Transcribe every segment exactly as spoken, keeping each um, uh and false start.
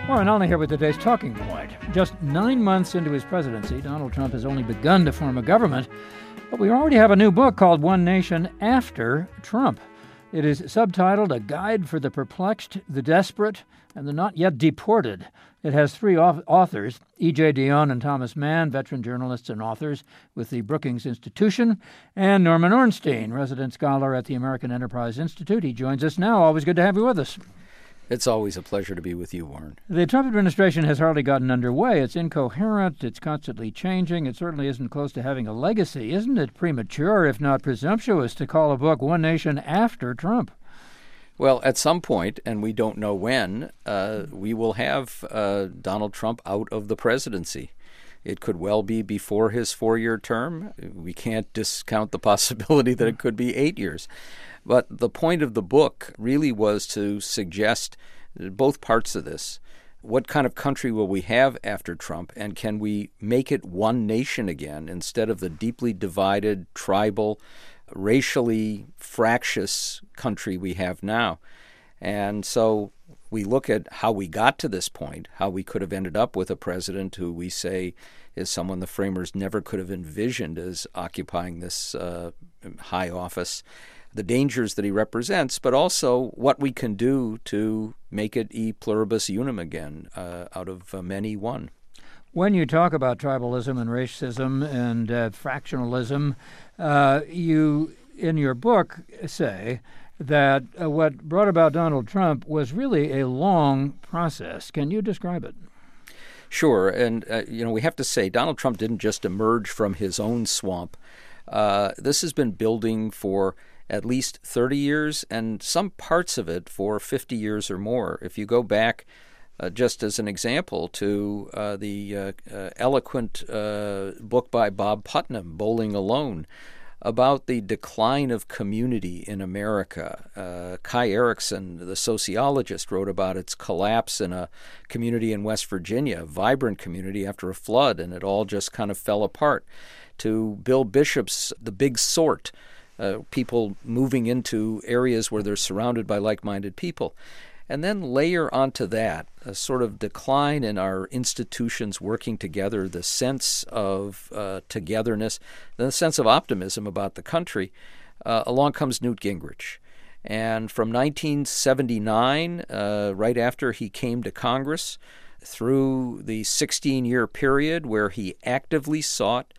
Warren Olney here with today's Talking Point. Just nine months into his presidency, Donald Trump has only begun to form a government, but we already have a new book called One Nation After Trump. It is subtitled A Guide for the Perplexed, the Desperate, and the Not Yet Deported. It has three authors, E J. Dionne and Thomas Mann, veteran journalists and authors with the Brookings Institution, and Norman Ornstein, resident scholar at the American Enterprise Institute. He joins us now. Always good to have you with us. It's always a pleasure to be with you, Warren. The Trump administration has hardly gotten underway. It's incoherent. It's constantly changing. It certainly isn't close to having a legacy. Isn't it premature, if not presumptuous, to call a book One Nation After Trump? Well, at some point, and we don't know when, uh, we will have uh, Donald Trump out of the presidency. It could well be before his four-year term. We can't discount the possibility that it could be eight years. But the point of the book really was to suggest both parts of this. What kind of country will we have after Trump, and can we make it one nation again instead of the deeply divided, tribal, racially fractious country we have now? And so we look at how we got to this point, how we could have ended up with a president who we say is someone the framers never could have envisioned as occupying this uh, high office, the dangers that he represents, but also what we can do to make it e pluribus unum again, uh, out of uh, many one. When you talk about tribalism and racism and uh, fractionalism, uh, you, in your book, say that uh, what brought about Donald Trump was really a long process. Can you describe it? Sure. And, uh, you know, we have to say Donald Trump didn't just emerge from his own swamp. Uh, this has been building for at least thirty years, and some parts of it for fifty years or more. If you go back, uh, just as an example, to uh, the uh, uh, eloquent uh, book by Bob Putnam, Bowling Alone, about the decline of community in America. Uh, Kai Erikson, the sociologist, wrote about its collapse in a community in West Virginia, a vibrant community after a flood, and it all just kind of fell apart. To Bill Bishop's The Big Sort, Uh, people moving into areas where they're surrounded by like-minded people. And then layer onto that a sort of decline in our institutions working together, the sense of uh, togetherness, the sense of optimism about the country. Uh, along comes Newt Gingrich. And from nineteen seventy-nine, uh, right after he came to Congress, through the sixteen-year period where he actively sought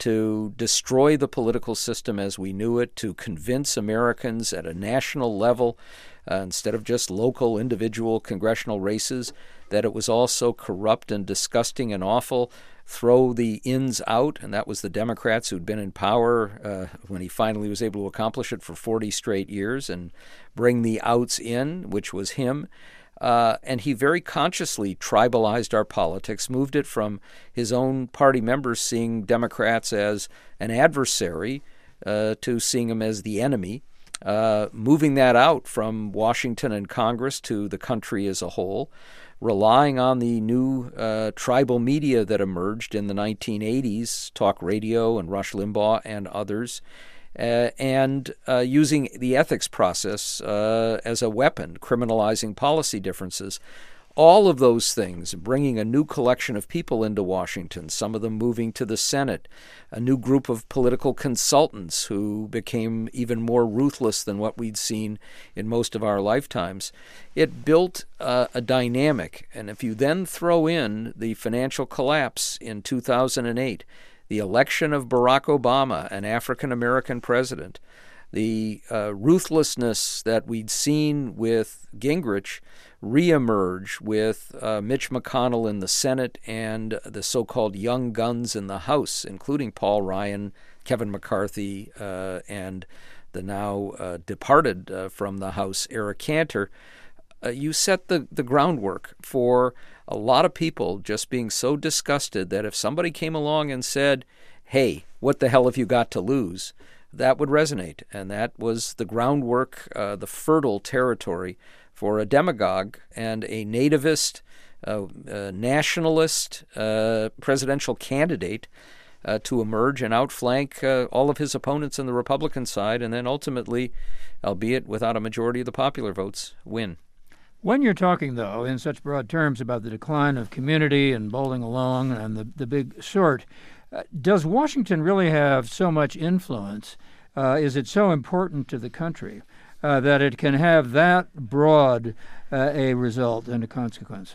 to destroy the political system as we knew it, to convince Americans at a national level, uh, instead of just local, individual congressional races, that it was all so corrupt and disgusting and awful, throw the ins out, and that was the Democrats who'd been in power uh, when he finally was able to accomplish it for forty straight years, and bring the outs in, which was him. Uh, and he very consciously tribalized our politics, moved it from his own party members seeing Democrats as an adversary uh, to seeing them as the enemy, uh, moving that out from Washington and Congress to the country as a whole, relying on the new uh, tribal media that emerged in the nineteen eighties, talk radio and Rush Limbaugh and others, Uh, and uh, using the ethics process uh, as a weapon, criminalizing policy differences. All of those things, bringing a new collection of people into Washington, some of them moving to the Senate, a new group of political consultants who became even more ruthless than what we'd seen in most of our lifetimes. It built uh, a dynamic. And if you then throw in the financial collapse in two thousand eight, the election of Barack Obama, an African-American president, the uh, ruthlessness that we'd seen with Gingrich reemerge with uh, Mitch McConnell in the Senate and the so-called young guns in the House, including Paul Ryan, Kevin McCarthy, uh, and the now uh, departed uh, from the House, Eric Cantor. Uh, you set the, the groundwork for a lot of people just being so disgusted that if somebody came along and said, hey, what the hell have you got to lose, that would resonate. And that was the groundwork, uh, the fertile territory for a demagogue and a nativist, uh, uh, nationalist uh, presidential candidate uh, to emerge and outflank uh, all of his opponents on the Republican side, and then ultimately, albeit without a majority of the popular votes, win. When you're talking, though, in such broad terms about the decline of community and bowling along and the, the big sort, uh, does Washington really have so much influence? Uh, is it so important to the country uh, that it can have that broad uh, a result and a consequence?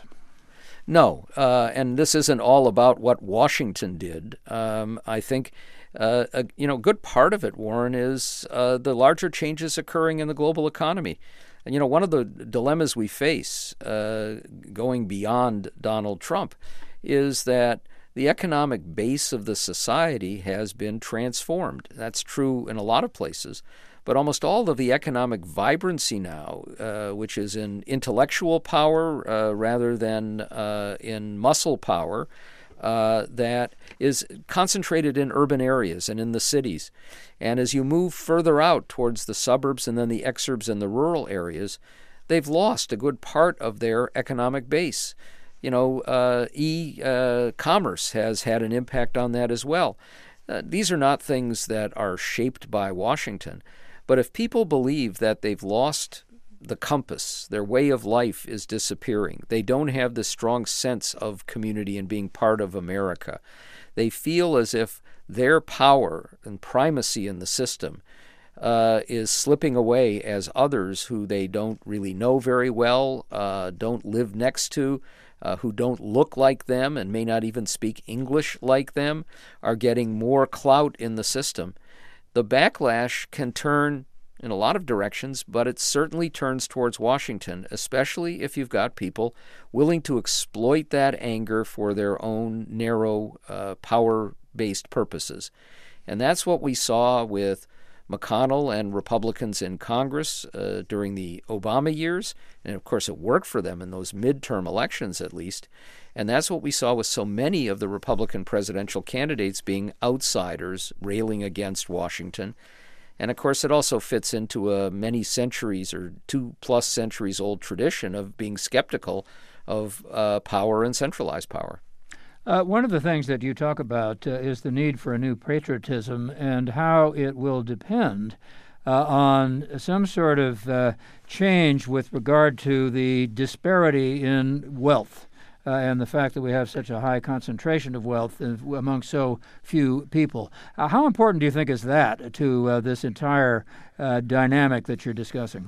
No, uh, and this isn't all about what Washington did. Um, I think, uh, a, you know, a good part of it, Warren, is uh, the larger changes occurring in the global economy. And, you know, one of the dilemmas we face uh, going beyond Donald Trump is that the economic base of the society has been transformed. That's true in a lot of places. But almost all of the economic vibrancy now, uh, which is in intellectual power uh, rather than uh, in muscle power, uh, that is concentrated in urban areas and in the cities. And as you move further out towards the suburbs and then the exurbs and the rural areas, they've lost a good part of their economic base. You know, uh, e-commerce uh, has had an impact on that as well. Uh, these are not things that are shaped by Washington. But if people believe that they've lost the compass, their way of life is disappearing, they don't have this strong sense of community and being part of America, they feel as if their power and primacy in the system uh, is slipping away as others who they don't really know very well, uh, don't live next to, uh, who don't look like them and may not even speak English like them, are getting more clout in the system. The backlash can turn in a lot of directions, but it certainly turns towards Washington, especially if you've got people willing to exploit that anger for their own narrow, uh, power-based purposes. And that's what we saw with McConnell and Republicans in Congress uh, during the Obama years. And, of course, it worked for them in those midterm elections, at least. And that's what we saw with so many of the Republican presidential candidates being outsiders, railing against Washington. And, of course, it also fits into a many centuries or two-plus centuries old tradition of being skeptical of uh, power and centralized power. Uh, one of the things that you talk about uh, is the need for a new patriotism and how it will depend uh, on some sort of uh, change with regard to the disparity in wealth. Uh, and the fact that we have such a high concentration of wealth among so few people. Uh, how important do you think is that to uh, this entire uh, dynamic that you're discussing?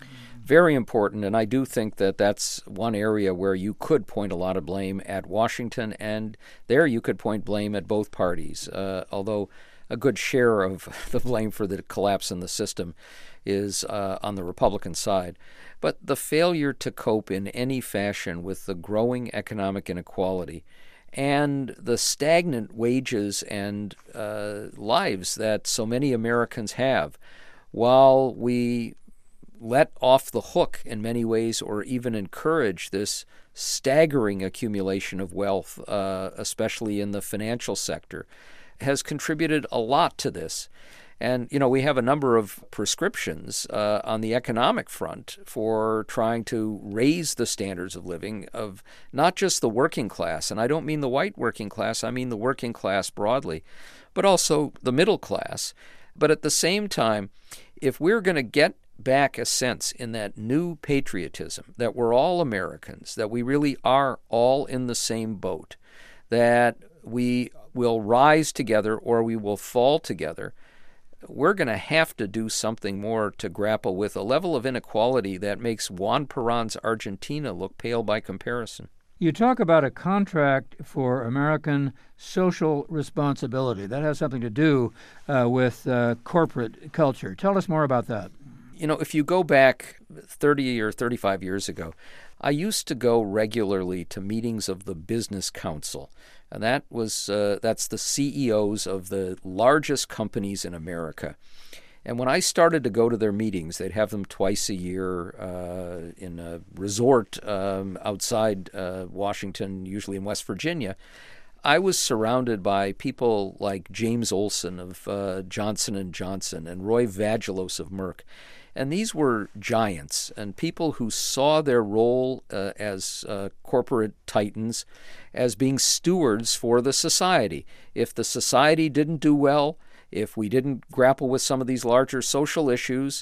Very important, and I do think that that's one area where you could point a lot of blame at Washington, and there you could point blame at both parties, uh, although a good share of the blame for the collapse in the system is uh, on the Republican side. But the failure to cope in any fashion with the growing economic inequality and the stagnant wages and uh, lives that so many Americans have, while we let off the hook in many ways or even encourage this staggering accumulation of wealth, uh, especially in the financial sector, has contributed a lot to this. And, you know, we have a number of prescriptions uh, on the economic front for trying to raise the standards of living of not just the working class, and I don't mean the white working class, I mean the working class broadly, but also the middle class. But at the same time, if we're going to get back a sense in that new patriotism, that we're all Americans, that we really are all in the same boat, that we will rise together or we will fall together, we're going to have to do something more to grapple with a level of inequality that makes Juan Peron's Argentina look pale by comparison. You talk about a contract for American social responsibility. That has something to do uh, with uh, corporate culture. Tell us more about that. You know, if you go back thirty or thirty-five years ago, I used to go regularly to meetings of the Business Council. And that was uh, that's the C E Os of the largest companies in America. And when I started to go to their meetings, they'd have them twice a year uh, in a resort um, outside uh, Washington, usually in West Virginia. I was surrounded by people like James Olson of uh, Johnson and Johnson and Roy Vagelos of Merck. And these were giants and people who saw their role uh, as uh, corporate titans as being stewards for the society. If the society didn't do well, if we didn't grapple with some of these larger social issues,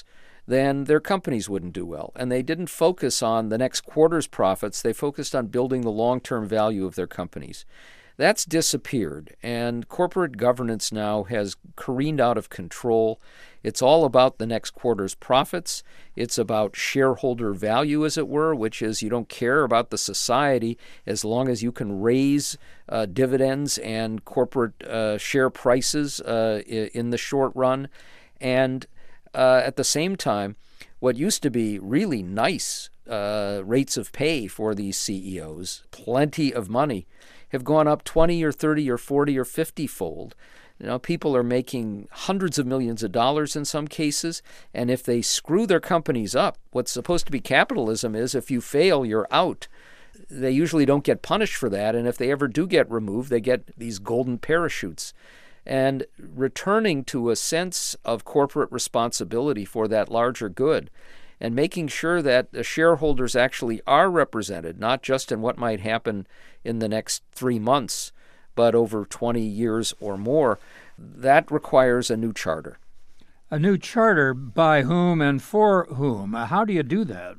then their companies wouldn't do well. And they didn't focus on the next quarter's profits. They focused on building the long-term value of their companies. That's disappeared, and corporate governance now has careened out of control. It's all about the next quarter's profits. It's about shareholder value, as it were, which is you don't care about the society as long as you can raise uh, dividends and corporate uh, share prices uh, in the short run. And uh, at the same time, what used to be really nice uh, rates of pay for these C E Os, plenty of money, have gone up twenty or thirty or forty or fifty fold. You know, people are making hundreds of millions of dollars in some cases, and if they screw their companies up, what's supposed to be capitalism is if you fail, you're out. They usually don't get punished for that, and if they ever do get removed, they get these golden parachutes. And returning to a sense of corporate responsibility for that larger good and making sure that the shareholders actually are represented, not just in what might happen in the next three months, but over twenty years or more, that requires a new charter. A new charter by whom and for whom? How do you do that?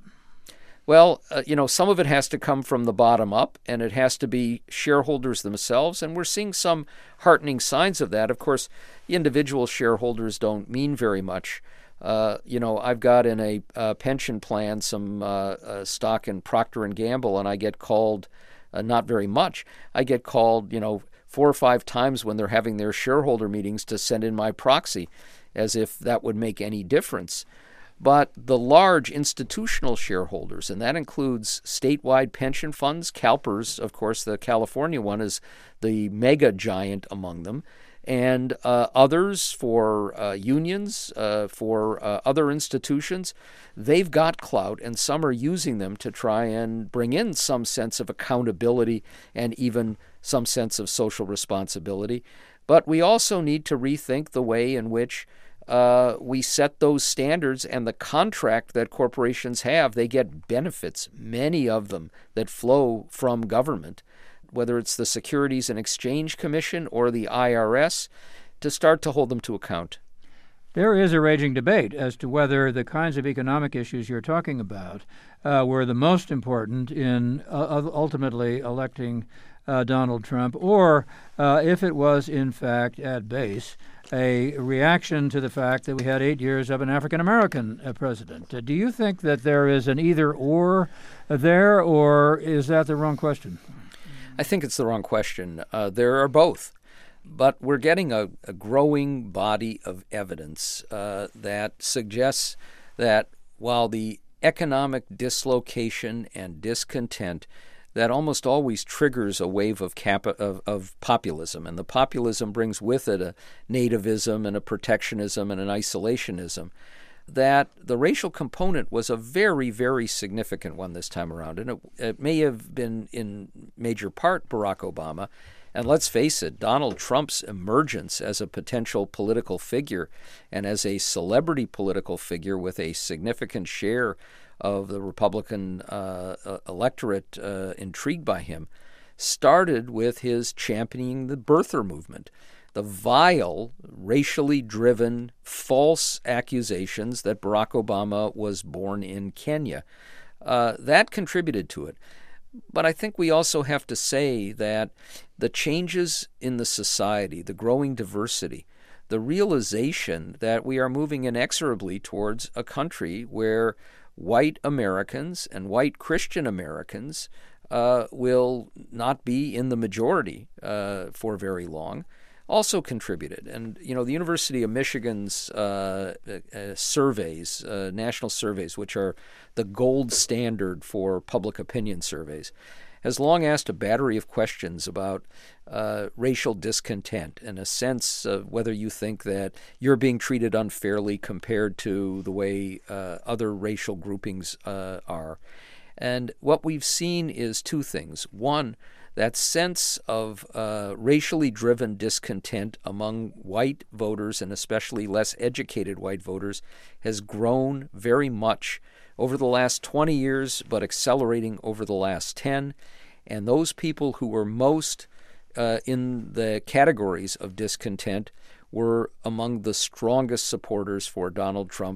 Well, uh, you know, some of it has to come from the bottom up, and it has to be shareholders themselves, and we're seeing some heartening signs of that. Of course, individual shareholders don't mean very much. Uh, you know, I've got in a uh, pension plan some uh, uh, stock in Procter and Gamble, and I get called, uh, not very much, I get called, you know, four or five times when they're having their shareholder meetings to send in my proxy, as if that would make any difference. But the large institutional shareholders, and that includes statewide pension funds, CalPERS, of course, the California one is the mega giant among them, and uh, others for uh, unions, uh, for uh, other institutions, they've got clout, and some are using them to try and bring in some sense of accountability and even some sense of social responsibility. But we also need to rethink the way in which Uh, we set those standards and the contract that corporations have. They get benefits, many of them, that flow from government, whether it's the Securities and Exchange Commission or the I R S, to start to hold them to account. There is a raging debate as to whether the kinds of economic issues you're talking about uh, were the most important in uh, ultimately electing uh, Donald Trump, or uh, if it was, in fact, at base, a reaction to the fact that we had eight years of an African-American uh, president. Uh, do you think that there is an either-or there, or is that the wrong question? I think it's the wrong question. Uh, there are both. But we're getting a, a growing body of evidence uh, that suggests that while the economic dislocation and discontent that almost always triggers a wave of, cap- of of populism, and the populism brings with it a nativism and a protectionism and an isolationism, that the racial component was a very, very significant one this time around. And it, it may have been in major part Barack Obama. And let's face it, Donald Trump's emergence as a potential political figure and as a celebrity political figure with a significant share of the Republican uh, electorate uh, intrigued by him started with his championing the birther movement, the vile, racially driven, false accusations that Barack Obama was born in Kenya. Uh, that contributed to it. But I think we also have to say that the changes in the society, the growing diversity, the realization that we are moving inexorably towards a country where white Americans and white Christian Americans uh, will not be in the majority uh, for very long, also contributed. And, you know, the University of Michigan's uh, uh, surveys, uh, national surveys, which are the gold standard for public opinion surveys, has long asked a battery of questions about uh, racial discontent and a sense of whether you think that you're being treated unfairly compared to the way uh, other racial groupings uh, are. And what we've seen is two things. One, that sense of uh, racially driven discontent among white voters, and especially less educated white voters, has grown very much over the last twenty years, but accelerating over the last ten. And those people who were most uh, in the categories of discontent were among the strongest supporters for Donald Trump,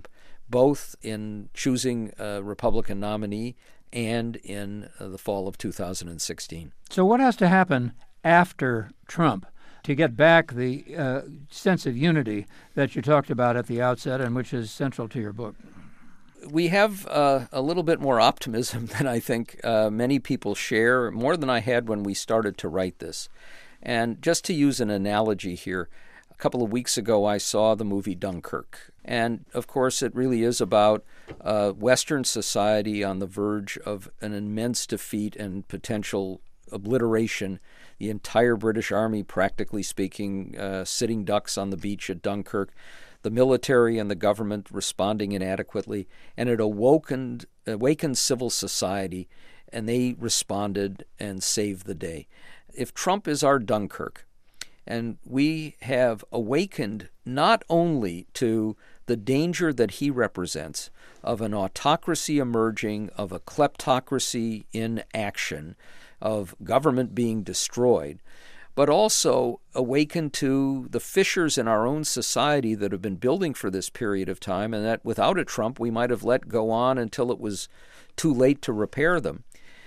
both in choosing a Republican nominee and in uh, the fall of two thousand sixteen. So what has to happen after Trump to get back the uh, sense of unity that you talked about at the outset and which is central to your book? We have uh, a little bit more optimism than I think uh, many people share, more than I had when we started to write this. And just to use an analogy here, a couple of weeks ago I saw the movie Dunkirk. And, of course, it really is about uh, Western society on the verge of an immense defeat and potential obliteration. The entire British Army, practically speaking, uh, sitting ducks on the beach at Dunkirk. The military and the government responding inadequately, and it awakened, awakened civil society, and they responded and saved the day. If Trump is our Dunkirk, and we have awakened not only to the danger that he represents of an autocracy emerging, of a kleptocracy in action, of government being destroyed, but also awaken to the fissures in our own society that have been building for this period of time, and that without a Trump we might have let go on until it was too late to repair them.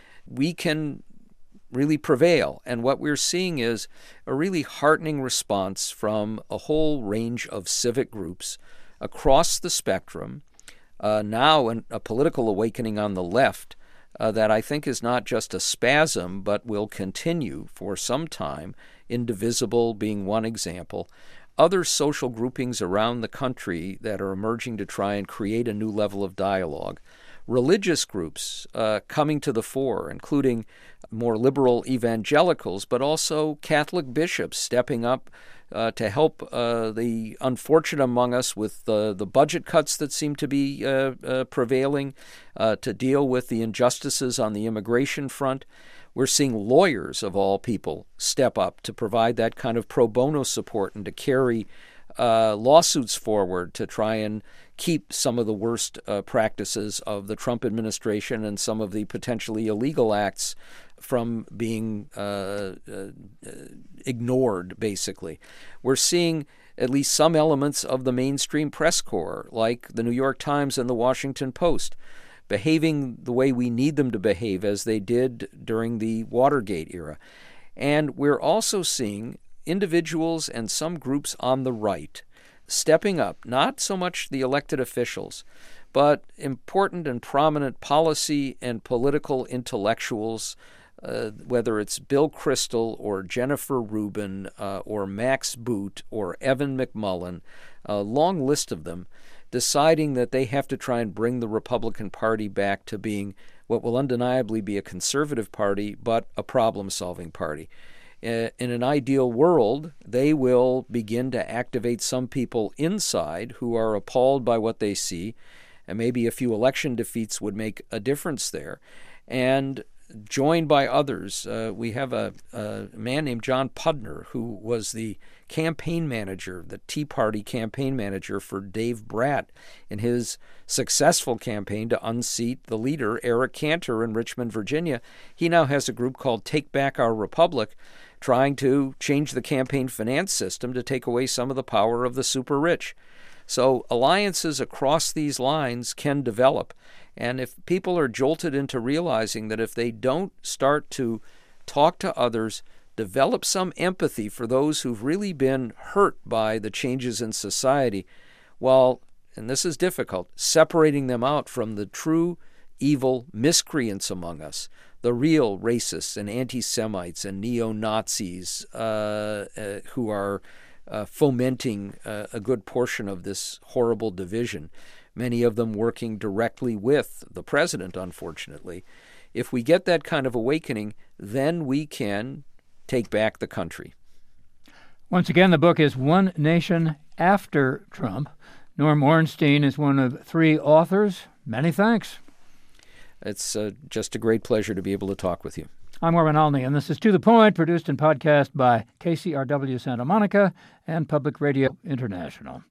We can really prevail. And what we're seeing is a really heartening response from a whole range of civic groups across the spectrum, uh, now an, a political awakening on the left Uh, that I think is not just a spasm, but will continue for some time, Indivisible being one example. Other social groupings around the country that are emerging to try and create a new level of dialogue. Religious groups uh, coming to the fore, including more liberal evangelicals, but also Catholic bishops stepping up Uh, to help uh, the unfortunate among us with uh, the budget cuts that seem to be uh, uh, prevailing, uh, to deal with the injustices on the immigration front. We're seeing lawyers, of all people, step up to provide that kind of pro bono support and to carry uh, lawsuits forward to try and keep some of the worst uh, practices of the Trump administration and some of the potentially illegal acts from being uh, uh, ignored, basically. We're seeing at least some elements of the mainstream press corps, like the New York Times and the Washington Post, behaving the way we need them to behave, as they did during the Watergate era. And we're also seeing individuals and some groups on the right stepping up, not so much the elected officials, but important and prominent policy and political intellectuals, Uh, whether it's Bill Kristol or Jennifer Rubin uh, or Max Boot or Evan McMullin, a long list of them, deciding that they have to try and bring the Republican Party back to being what will undeniably be a conservative party, but a problem-solving party. Uh, in an ideal world, they will begin to activate some people inside who are appalled by what they see, and maybe a few election defeats would make a difference there. And joined by others, uh, we have a, a man named John Pudner, who was the campaign manager, the Tea Party campaign manager for Dave Bratt in his successful campaign to unseat the leader, Eric Cantor, in Richmond, Virginia. He now has a group called Take Back Our Republic, trying to change the campaign finance system to take away some of the power of the super rich. So alliances across these lines can develop. And if people are jolted into realizing that if they don't start to talk to others, develop some empathy for those who've really been hurt by the changes in society, while, and this is difficult, separating them out from the true evil miscreants among us, the real racists and anti-Semites and neo-Nazis uh, uh, who are uh, fomenting uh, a good portion of this horrible division, many of them working directly with the president, unfortunately. If we get that kind of awakening, then we can take back the country. Once again, the book is One Nation After Trump. Norm Ornstein is one of three authors. Many thanks. It's uh, just a great pleasure to be able to talk with you. I'm Orrin Olney, and this is To the Point, produced and podcast by K C R W Santa Monica and Public Radio International.